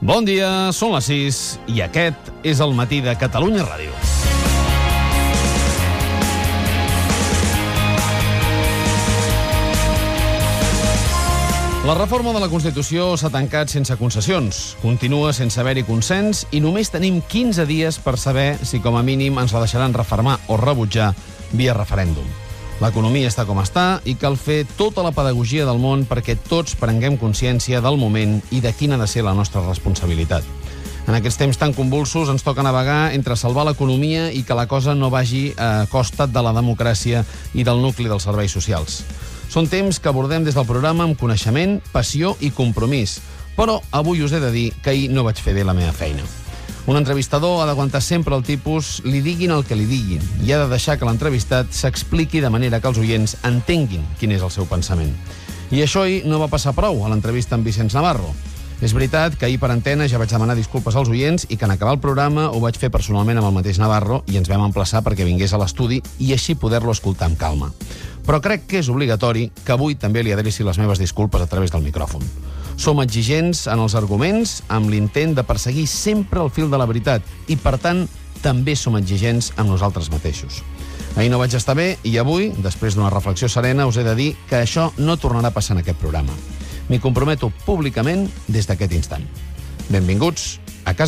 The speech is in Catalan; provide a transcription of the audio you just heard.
Bon dia, són les 6 i aquest és el matí de Catalunya Ràdio. La reforma de la Constitució s'ha tancat sense concessions, continua sense haver-hi consens i només tenim 15 dies per saber si com a mínim ens la deixaran refermar o rebutjar via referèndum. L'economia està com està i cal fer tota la pedagogia del món perquè tots prenguem consciència del moment i de quina ha de ser la nostra responsabilitat. En aquests temps tan convulsos ens toca navegar entre salvar l'economia i que la cosa no vagi a costa de la democràcia i del nucli dels serveis socials. Són temps que abordem des del programa amb coneixement, passió i compromís, però avui us he de dir que ahir no vaig fer bé la meva feina. Un entrevistador ha d'aguantar sempre el tipus, li diguin el que li diguin, i ha de deixar que l'entrevistat s'expliqui de manera que els oients entenguin quin és el seu pensament. I això ahir no va passar prou a l'entrevista amb Vicenç Navarro. És veritat que ahir per antena ja vaig demanar disculpes als oients i que en acabar el programa ho vaig fer personalment amb el mateix Navarro i ens vam emplaçar perquè vingués a l'estudi i així poder-lo escoltar amb calma. Però crec que és obligatori que avui també li adreci les meves disculpes a través del micròfon. Som exigents en els arguments, amb l'intent de perseguir sempre el fil de la veritat i, per tant, també som exigents amb nosaltres mateixos. Ahir no vaig estar bé i avui, després d'una reflexió serena, us he de dir que això no tornarà a passar en aquest programa. M'hi comprometo públicament des d'aquest instant. Benvinguts